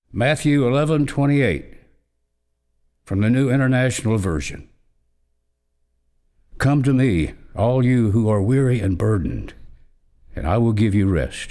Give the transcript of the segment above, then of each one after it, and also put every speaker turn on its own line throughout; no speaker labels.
Matthew 11:28 from the New International Version. Come to me, all you who are weary and burdened, and I will give you rest.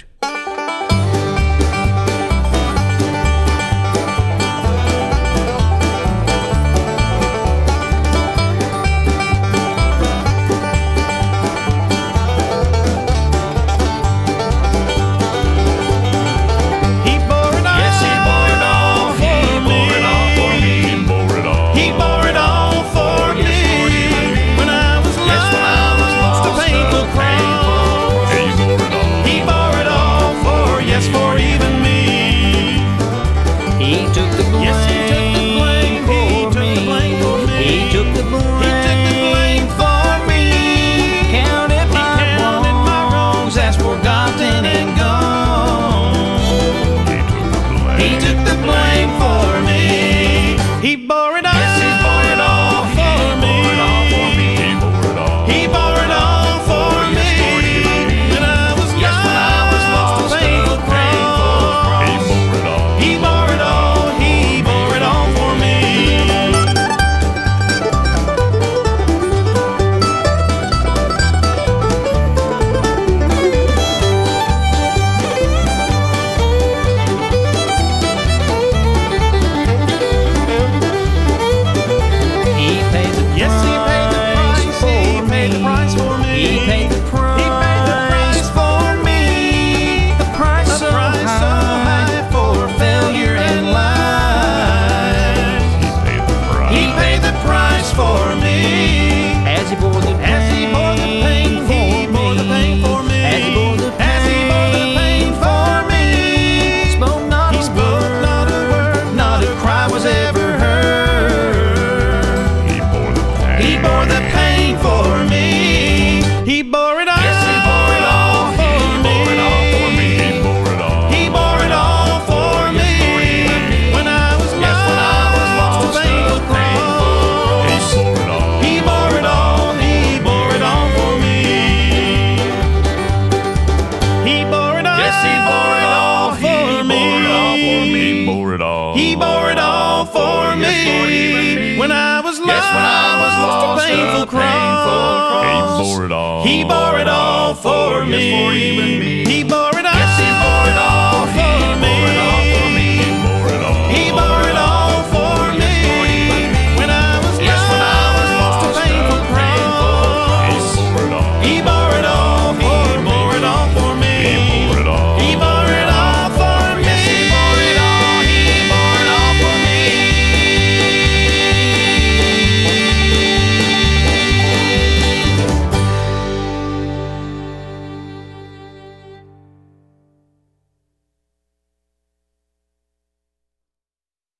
He bore it all for me. He bore it all for me. When I was lost, a painful cross. He bore it all. He bore it all for me. He bore it all. Yes, he bore it all for me. He bore it all for me. When I was lost, a painful cross. He bore it all. He bore it all for me. He bore it all. Yes, he bore it all for me.
He bore it all.
He bore it all for me. When I was lost, a painful cross.
He bore it all.
He bore it all for me. He bore